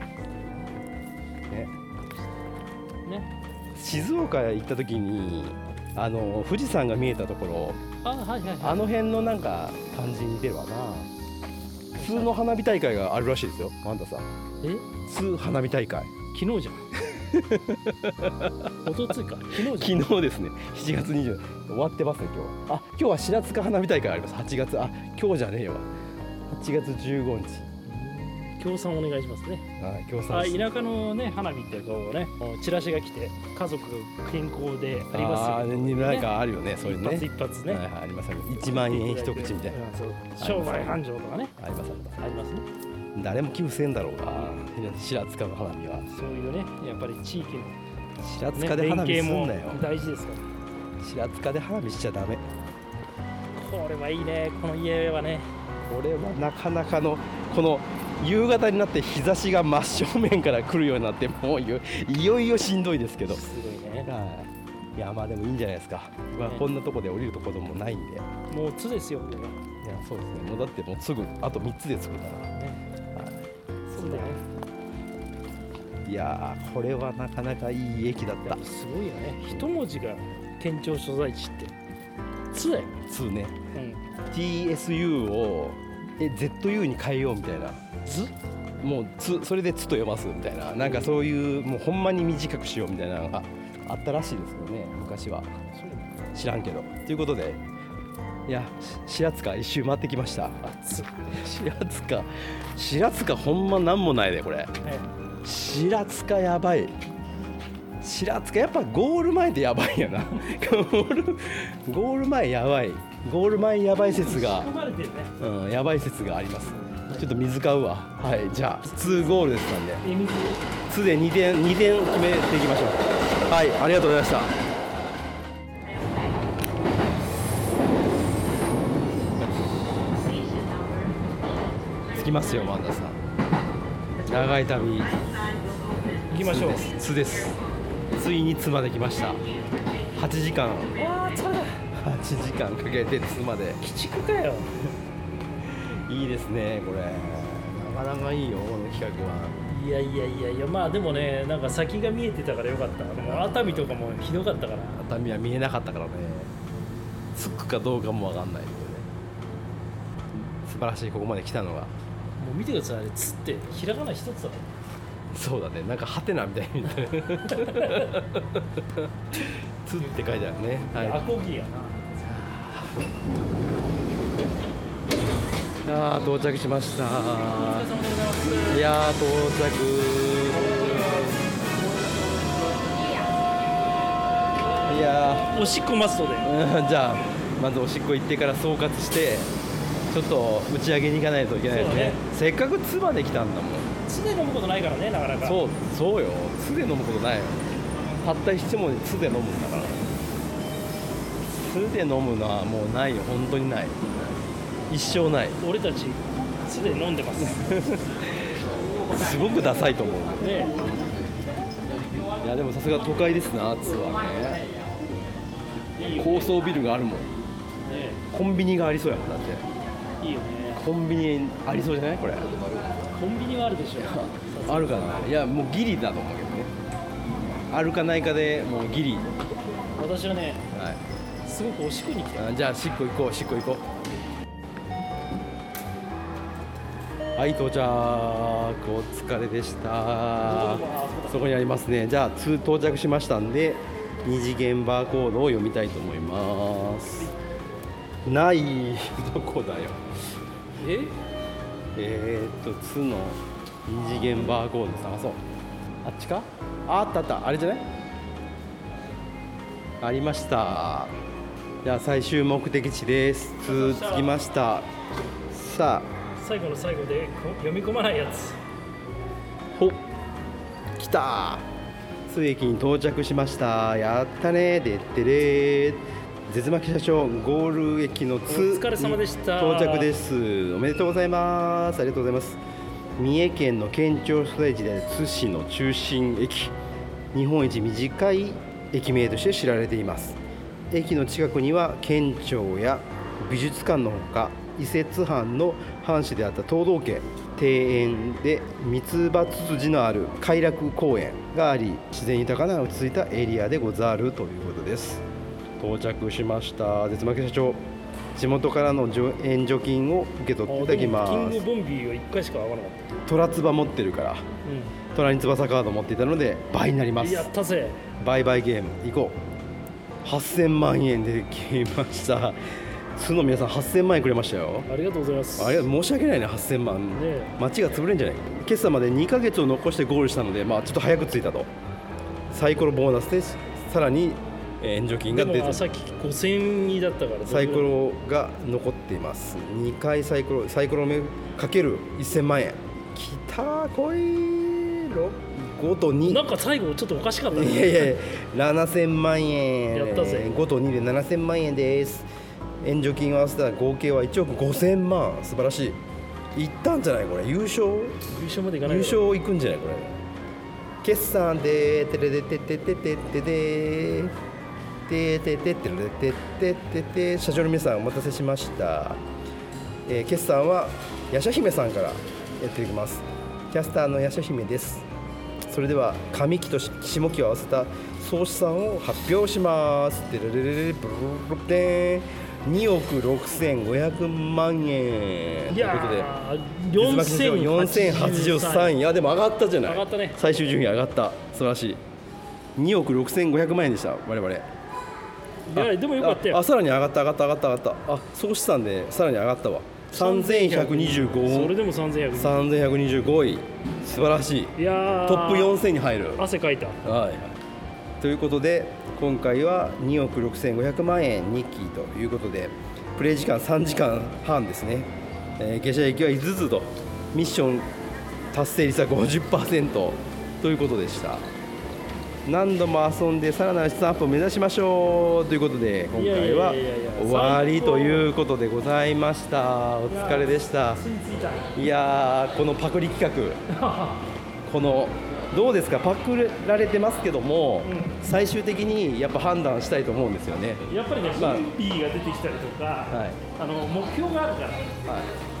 S3: ね。
S4: 静岡へ行った時にあの富士山が見えたところ、
S3: あはいはいはい。
S4: あの辺のなんか感じに似てるわな。通の花火大会があるらしいですよ、マンダさん。
S3: え
S4: 通花火大会
S3: 昨日じゃん。おとついか昨日じゃん。
S4: 昨日ですね。しちがつにじゅう終わってますね今日。あ今日は白塚花火大会あります。はちがつあ今日じゃねえわはちがつじゅうごにち。
S3: 協賛お願いしますね。
S4: はい協賛
S3: あ田舎のね花火ってこうねチラシが来て家族健康でありますよ、
S4: あーねなんかあるよね、そういうのね。
S3: 一発一発ね、
S4: はいはいありますあります。いちまんえん一口みたいな。
S3: うんそう商売繁盛とかね
S4: ありますあります。
S3: ありますね。
S4: 誰も寄付せんだろうが白塚の花火は。
S3: そういうねやっぱり地域の、
S4: 白
S3: ね、
S4: 塚で花火すん
S3: 連
S4: なよ。
S3: 携も大事ですから
S4: 白塚で花火しちゃダメ。
S3: これはいいねこの家はね。
S4: これはなかなかのこの夕方になって日差しが真正面から来るようになってもういよいよいよしんどいですけど。
S3: すごいね。
S4: はいいやまあでもいいんじゃないですか。まあ
S3: ね
S4: こんなとこで降りるところもないんで。いや
S3: もうつですよこれは
S4: そうですね。もうだってもうすぐあとみっつで着くから。
S3: ね。
S4: はい
S3: そうだね。
S4: いやーこれはなかなかいい駅だった。
S3: すごいよね。一文字が県庁所在地ってつだよ。
S4: つね。
S3: うん。
S4: ティーエスユー をえ ゼットユー に変えようみたいな。
S3: ず
S4: もうつそれで「つ」と読ますみたいな、なんかそういうもうほんまに短くしようみたいなのがあったらしいですよね昔は。知らんけどということでいやし白塚一周回ってきました。
S3: つ。
S4: 白塚白塚ほんまなんもないでこれ。白塚やばい。白塚やっぱゴール前でやばいやなゴールゴール前やばいゴール前やばい説が、
S3: 含まれてるね。
S4: うん、やばい説があります。ちょっと水買うわ。はいじゃあにゴールですなんで
S3: え水
S4: すでににてんにてん決めていきましょう。はいありがとうございました。着きますよマンダさん。長い旅
S3: 行きましょう。
S4: 津です。ついに津まで来ました。はちじかん
S3: わあ、つまだ。
S4: はちじかんかけて津まで。
S3: 鬼畜かよ。
S4: いいですねこれ。なかなかいいよこの企画は。
S3: いやいやいやいや、まあでもね、なんか先が見えてたからよかった。もう熱海とかもひどかったから。
S4: 熱海は見えなかったからね。着くかどうかもわかんないけどね。素晴らしいここまで来たのが。
S3: もう見てください、あれつってひらがな一つだから。
S4: そうだね、なんかハテナみたいにつって書いてあるね。は
S3: アコギやな。
S4: い。ああ到着しました。
S3: お疲れ様でございます。
S4: いやー到着。いや
S3: おしっこマストで。
S4: ー、うん、じゃあまずおしっこ行ってから総括してちょっと打ち上げに行かないといけないですね。
S3: そうね
S4: せっかく津まで来たんだもん。
S3: つで飲むことないからね、なかなか。
S4: そうそうよ。津で飲むことないよ。たった一文字津で飲むんだから。津で飲むのはもうないよ。本当にない。一生ない。
S3: 俺たちつで飲んでます。
S4: すごくダサいと思う。
S3: ね
S4: いやでもさすが都会ですな津はね。
S3: いいよね。
S4: 高層ビルがあるもん。
S3: ね
S4: コンビニがありそうやもんだって。
S3: いいよね。
S4: コンビニありそうじゃないこれ。
S3: コンビニはあるでしょ。
S4: あるかな。いやもうギリだと思うけどね。あるかないかでもうギリ。
S3: 私はね、
S4: はい。
S3: すごくおしっこに来てる。
S4: あじゃあしっこ行こうしっこ行こう。はい到着。お疲れでした。そこにありますね。じゃあ通到着しましたんで二次元バーコードを読みたいと思います。ないどこだよ。
S3: え
S4: えー、っと津の二次元バーコード探そう。あっちか。ああったあったあれじゃない。 ありました。じゃあ最終目的地です。つ着きました。さあ
S3: 最後の最後でこ読み込まないやつ。
S4: ほっ来た。津駅に到着しました。やったね。でってれー。絶巻社長ゴール駅の津
S3: お疲れ様でした。
S4: 到着です。おめでとうございます。ありがとうございます。三重県の県庁所在地である津市の中心駅、日本一短い駅名として知られています。駅の近くには県庁や美術館のほか、移設藩の藩士であった東道家庭園で三つ葉ツツジのある偕楽公園があり、自然豊かな落ち着いたエリアでござるということです。到着しました。絶巻社長、地元からの援助金を受け取っていただきます。
S3: キングボンビーはいっかいしか会わなかった。
S4: 虎つば持ってるから、うん、虎に翼カード持っていたので倍になります。
S3: やったぜ。
S4: 倍倍ゲーム行こう。はっせんまんえんできました。津の皆さんはっせんまんえんくれましたよ。
S3: ありがとうございます。
S4: あれ申し訳ないね。はっせんまん、ね、街が潰れるんじゃない。決算までにかげつを残してゴールしたので、まあ、ちょっと早く着いたと。サイコロボーナスでさらに援助金が出て、でも
S3: さっきごせんにだったから
S4: サイコロが残っています。にかいサイコロサイコロ目かけるせんまんえん。きたーこいごとに。
S3: なんか最後ちょっとおかしかったね。
S4: いやいやいやななせんまんえん。
S3: やったぜ。
S4: ごとにでななせんまんえんです。援助金を合わせたら合計はいちおくごせんまん。素晴らしい。いったんじゃないこれ。優勝
S3: 優勝までいかない。
S4: 優勝いくんじゃないこれ。決算でてれでてててててててててててててて。社長の皆さんお待たせしました。えー、決算はヤシャ姫さんからやっていきます。キャスターのヤシャ姫です。それでは上期と下期を合わせた総資産を発表します。てれれれれブルルルでにおくろくせんごひゃくまんえんということで
S3: よんせんはちじゅうさん。
S4: いやでも上がったじゃない。
S3: 上がったね。
S4: 最終順位上がった。素晴らしい。におくろくせんごひゃくまんえんでした我々。
S3: いやでもよかったよ。
S4: あ, あさらに上がった上がった上がった上がった。あ総資産でさらに上がったわ。さんぜんひゃくにじゅうご。
S3: それでもさんぜんひ
S4: ゃくにじゅうごい。素晴らしい。
S3: いや
S4: トップよんせんに入る。
S3: 汗かいた。
S4: はい。ということで今回はにおくろくせんごひゃくまんえんにきということで、プレイ時間さんじかんはんですね。えー、下車駅はいつつとミッション達成率は ごじゅっパーセント ということでした。何度も遊んでさらなる質アップを目指しましょうということで、今回は終わりということでございました。お疲れでした。いやーこのパクリ企画このどうですか。パクられてますけども、うん、最終的にやっぱ判断したいと思うんですよね。
S3: やっぱりね、まあ、B が出てきたりとか、はい、あの目標があるから、はい、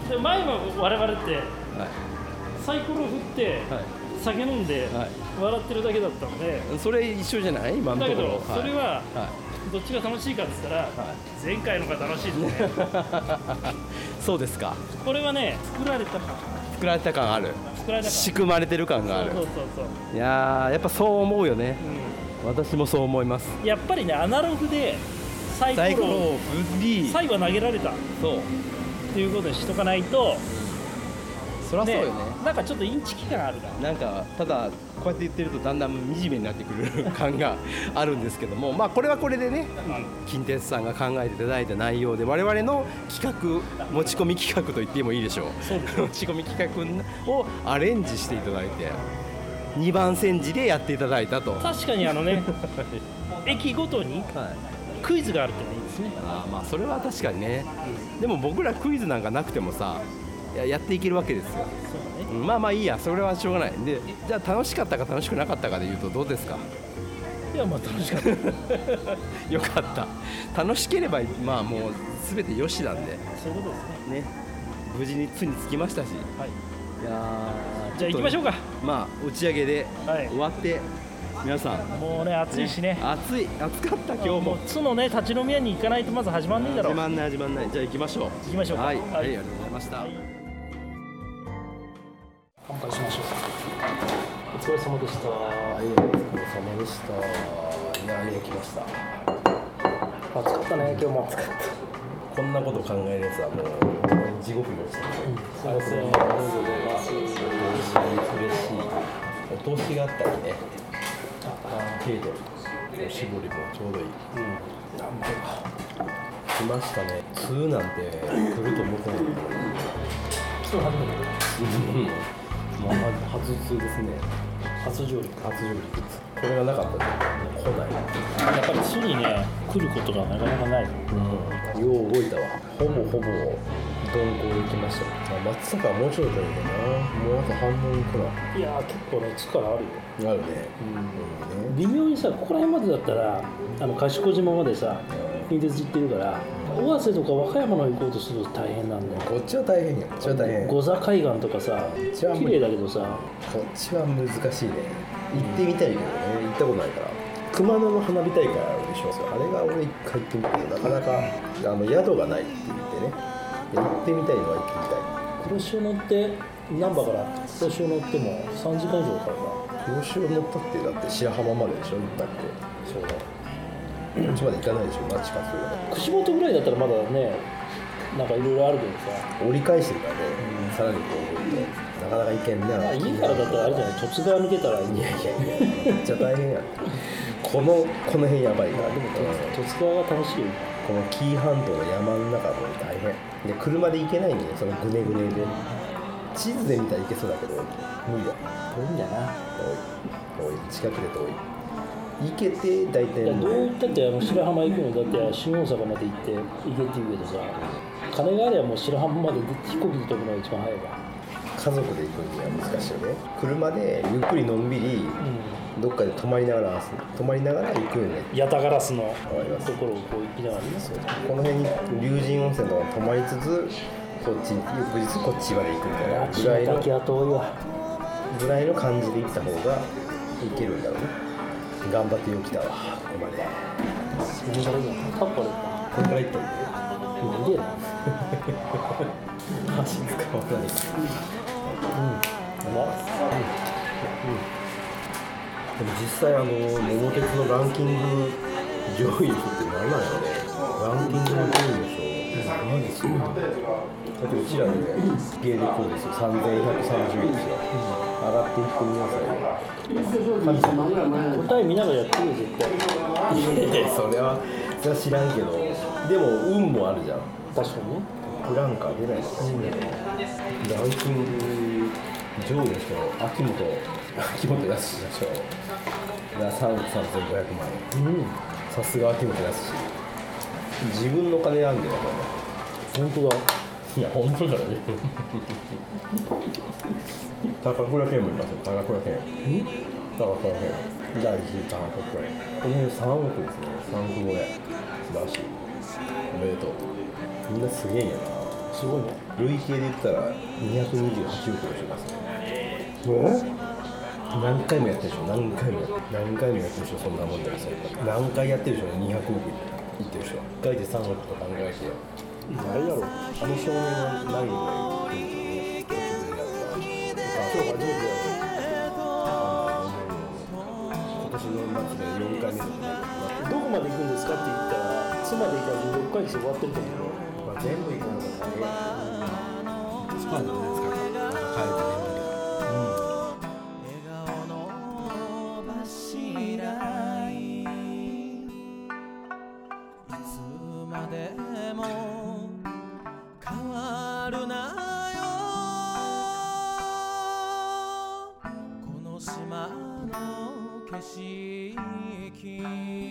S3: で前は我々って、はい、サイコロ振って、はい、酒飲んで、はい、笑ってるだけだったので、
S4: それ一緒じゃない今のところ。
S3: だけどそれは、はい、どっちが楽しいかって言ったら、はい、前回のが楽しいですね。
S4: そうですか。
S3: これはね作られた
S4: 作られた感ある。仕組まれてる感がある。
S3: そうそうそうそう。
S4: いやーやっぱそう思うよね、うん、私もそう思います。
S3: やっぱりねアナログでサイコロを振り最後は投げられたそうっていうことにしとかないと。
S4: そりゃそうよね。
S3: なんかちょっとインチキ感あるから。
S4: なんかただこうやって言ってるとだんだん惨めになってくる感があるんですけども、まあこれはこれでね、うん、近鉄さんが考えていただいた内容で我々の企画持ち込み企画と言ってもいいでしょう。そうです持ち込み企画をアレンジしていただいてにばん煎じでやっていただいたと。
S3: 確かにあのね駅ごとにクイズがあるってのはいいですね。
S4: あまあそれは確かにね、うん、でも僕らクイズなんかなくてもさ や, やっていけるわけですよ。そうだね、まあまあいいや、それはしょうがないで。じゃあ楽しかったか楽しくなかったかでいうとどうですか。
S3: いやまあ楽しかった
S4: よかった。楽しければまあもう全てよしなんで。
S3: そういうことですね。
S4: ね、無事につに着きましたし、はい、いや
S3: じゃあ行きましょうか。
S4: まあ打ち上げで終わって、はい、皆さん
S3: もうね暑いしね、
S4: 暑い暑かった今日も。もう
S3: 津のね立ち飲み屋に行かないとまず始まんないだろう。
S4: 始まんない始まんない。じゃあ行きましょう。
S3: 行きましょうか。
S4: はい、はいはい、ありがとうございました。はい、
S3: 乾杯しましょう。お疲れ様でした。
S4: はい、お疲れ様でした。いやね、来ました。
S3: 暑かったね、今日も。暑かった。
S4: こんなこと考えるやつはもう地獄でしたね。
S3: うん、そうですね。
S4: 嬉しい、嬉しい。お通しがあったりね。程度。 おしぼりもちょうどいい。
S3: うん、なんとか
S4: 来ましたね。梅雨なんて来ると思ってないけど、
S3: 今日初めて
S4: うんもう初梅雨ですね。
S3: 初上陸。
S4: 初上陸。これがなかったら来ない。
S3: やっぱり巣にね来ることがなかなかない。
S4: うん、よう動いたわ。ほぼほぼ鈍行できました。まあ、松阪はもうちょいだけどな。もうあと半分くらい。
S3: いやー結構ね力あるよ。
S4: あるね。
S3: うん
S4: うんね。
S3: 微妙にさここら辺までだったらあの賢島までさ近鉄行ってるから尾鷲とか和歌山の方行こうとすると大変なんだよ。
S4: こっちは大変や。こっちは大変。こ
S3: 御座海岸とかさ
S4: っちは
S3: 綺麗だけどさ
S4: っちは難しいね。行ってみたいけどね。行ったことないから。熊野の花火大会あるでしょ。あれが俺一回行ってみてなかなかあの宿がないって言ってね。行ってみたいのは行ってみたい。
S3: 黒潮乗って難波から黒潮乗ってもさんじかん以上かかるな。
S4: 黒潮乗ったってだって白浜まででしょ。行ったって。
S3: そうだ。
S4: こっちまで行かないでしょ。マッチかするの。
S3: 串本ぐらいだったらまだねなんかいろいろあるけどさ、
S4: 折り返してるからね。
S3: うん
S4: さらにこう動いてなかなか行けんな。
S3: まあ、家からだったらあれじゃない十津川抜けたらいいん
S4: いや
S3: じゃない
S4: いやいやめっちゃ大変やん。このこの辺やばいから。
S3: でも
S4: うん
S3: 十津川が楽しいよ。
S4: この紀伊半島の山の中も大変で車で行けないんでそのグネグネで地図で見たら行けそうだけど無理だ。
S3: 遠いんだな。
S4: 遠い遠い近くで遠い行けて大体
S3: いやどう言ったってあの白浜行くのだって新大阪まで行って行けって言うけどさ、金があればもう白浜まで飛行機で飛ぶのが一番早いわ。
S4: 家族で行くには難しいよね。車でゆっくりのんびり
S3: う
S4: どっかで泊まりながら泊まりながら行くよね。
S3: ん、ヤタガラスの
S4: ります
S3: ところをこう行きながらね。
S4: この辺に龍神温泉とか泊まりつつこっち翌日こっちまで行くみたいなぐらいの
S3: 滝は遠いわ。
S4: ぐらいの感じで行った方がいけるんだろうね。頑張ってよきたわここまで。
S3: それからいいのタッパーで
S4: これから行ったんで
S3: なんでやねん。
S4: 箸使わない。
S3: うまっ。
S4: でも実際あの桃鉄のランキング上位の人って何なんやろね。ランキングの上位の人何ですよ。だってうちらでねゲーでこうですよ。さんぜんひゃくさんじゅうえんですよ。上がっていってみなさいよ。神様
S3: 答え見ながらやってるよ絶対。
S4: いやそれはそれは知らんけどでも運もあるじゃん。
S3: 確かにね。
S4: ブランカー出ないのかしら、ランキング上位の人秋元秋元康の人がさんおくさんぜんごひゃくまんえん。
S3: うん。
S4: さすが秋元康。自分の金あんだよ。
S3: 本当だ。
S4: いや本当だよね。高倉健もいますよ。高倉健。
S3: うん。
S4: 高倉健。大事高倉健。この辺さんおくですね。さんおくごえん。素晴らしい。おめでとう。みんなすげえんやな。
S3: すごいね。
S4: 累計で言ったらにひゃくにじゅうはちおくの人ますね。何回もやってるでしょ。何回もやってる何回もやってるでしょ。そんなもんだよ。何回やってるでしょ。にひゃくおくいってるでしょ。いっかいでさんおくと考えてよ。
S3: 誰やろう。
S4: あの少年は何ぐらいいってるんですかね。
S3: 今日初めてやろ
S4: 今年の夏でよんかいめの
S3: う。どこまで行くんですかって言ったら妻で行かずにろっかげつで終わってると思う。
S4: まあ、全部行くのが大変。スパンじゃないですか。また帰ってね。
S7: 島の景色